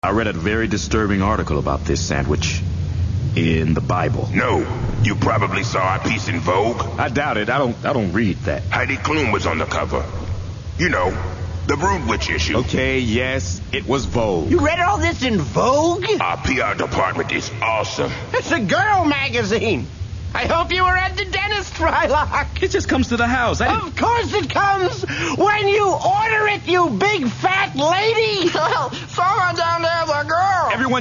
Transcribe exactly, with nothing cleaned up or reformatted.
I read a very disturbing article about this sandwich in the Bible. No, you probably saw a piece in Vogue. I doubt it. I don't I don't read that. Heidi Klum was on the cover. You know, the Brood Witch issue. Okay, yes, it was Vogue. You read all this in Vogue? Our P R department is awesome. It's a girl magazine. I hope you were at the dentist, Frylock. It just comes to the house. I Of course it comes when you order it, you big fat lady. Well, someone down there's a girl. Everyone